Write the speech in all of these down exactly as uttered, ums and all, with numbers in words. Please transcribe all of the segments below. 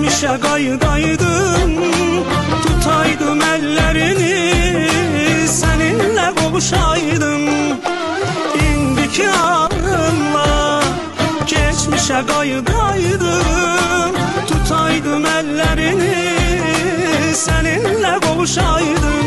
Geçmişe kaydaydım, tutaydım ellerini, seninle kavuşaydım. İndiki ağımla geçmişe kaydaydım, tutaydım ellerini, seninle kavuşaydım.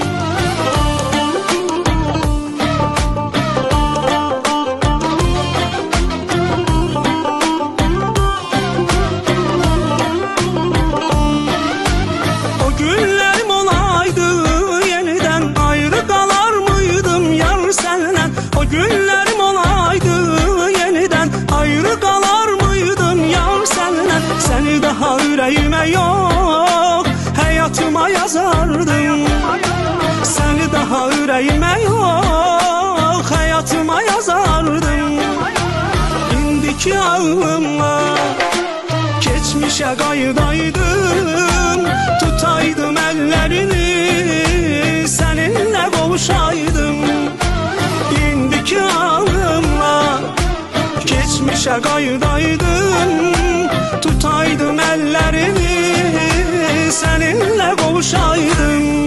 Günlerim olaydı yeniden, ayrı kalar mıydım yar senden? Seni daha yüreğime yok, hayatıma yazardım. Seni daha yüreğime yok, hayatıma yazardım. İndiki ağımla geçmişe kaydaydım, tutaydım ellerini, seninle kavuşaydım. İndiki ağımla geçmişe kaydaydım, tutaydım ellerini, seninle kavuşaydım.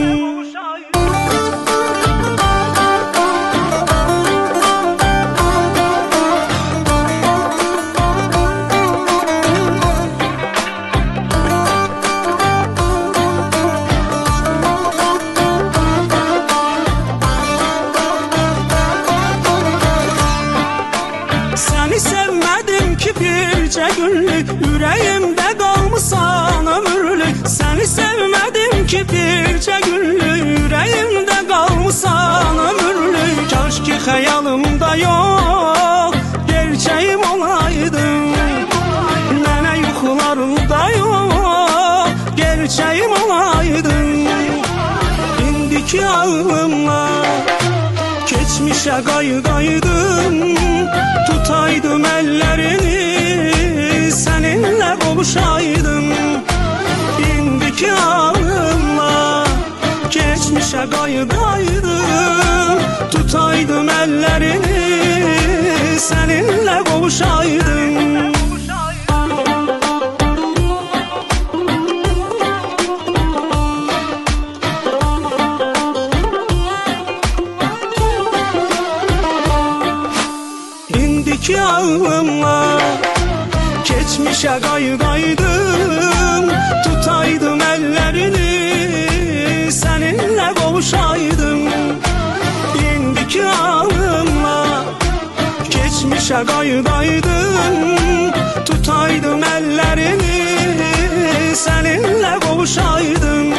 Seni sevmedim ki birce günlük, yüreğimde kalmışsan ömürlük. Seni sevmedim ki birce günlük, yüreğimde kalmışsan ömürlük. Keşke hayalımda yok, gerçeğim olaydın. Mənə yuxularımda yok, gerçeğim olaydın. İndiki ağımla geçmişe kaydaydım, tutaydım ellerini, seninle kavuşaydım. İndiki ağımla geçmişe kaydaydım, tutaydım ellerini, seninle kavuşaydım. İndiki ağımla geçmişe kaydaydım, tutaydım ellerini, seninle kavuşaydım. İndiki ağımla geçmişe kaydaydım, tutaydım ellerini, seninle kavuşaydım.